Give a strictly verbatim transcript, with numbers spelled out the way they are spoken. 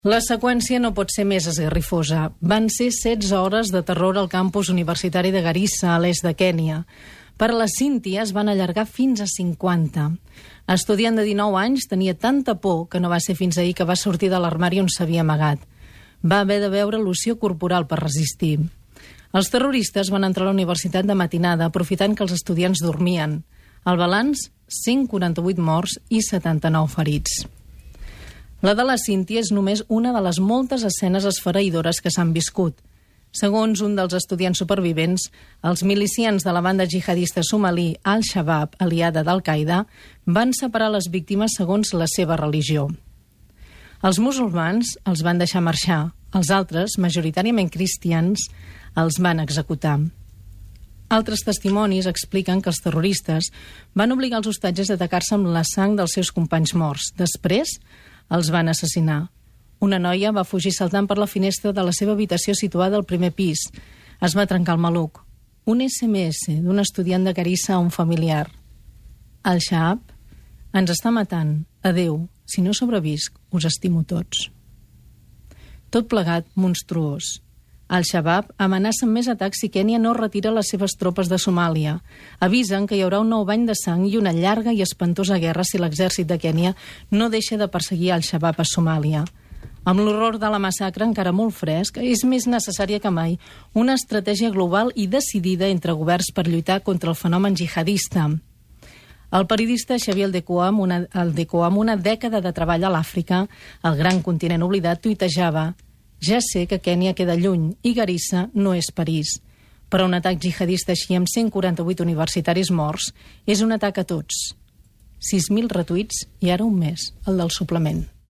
La seqüència no pot ser més esgarrifosa. Van ser setze hores de terror al campus universitari de Garissa, a l'est de Kènia. Per a la Cíntia es van allargar fins a cinquanta. Estudiant de dinou anys, tenia tanta por que no va ser fins ahir que va sortir de l'armari on s'havia amagat. Va haver de veure loció corporal per resistir. Els terroristes van entrar a la universitat de matinada, aprofitant que els estudiants dormien. El balanç, cent quaranta-vuit morts i setanta-nou ferits. La de la Cíntia és només una de les moltes escenes esfereïdores que s'han viscut. Segons un dels estudiants supervivents, els milicians de la banda jihadista somalí Al-Shabaab, aliada d'Al-Qaeda, van separar les víctimes segons la seva religió. Els musulmans els van deixar marxar, els altres, majoritàriament cristians, els van executar. Altres testimonis expliquen que els terroristes van obligar els hostatges a atacar-se amb la sang dels seus companys morts. Després, els van assassinar. Una noia va fugir saltant per la finestra de la seva habitació situada al primer pis. Es va trencar el maluc. Un esse eme esse d'un estudiant de Garissa a un familiar. Al-Shabaab ens està matant. Adéu. Si no sobrevisc, us estimo tots. Tot plegat monstruós. Al-Shabaab amenaça amb més atacs si Kènia no retira les seves tropes de Somàlia. Avisen que hi haurà un nou bany de sang i una llarga i espantosa guerra si l'exèrcit de Kènia no deixa de perseguir Al-Shabaab a Somàlia. Amb l'horror de la massacre encara molt fresc, és més necessària que mai una estratègia global i decidida entre governs per lluitar contra el fenomen jihadista. El periodista Xavier Aldecoa, amb una, Aldecoa, amb una dècada de treball a l'Àfrica, el gran continent oblidat, tuitejava: ja sé que Kènia queda lluny i Garissa no és París, però un atac jihadista així amb cent quaranta-vuit universitaris morts és un atac a tots. sis mil retuits i ara un més, el del suplement.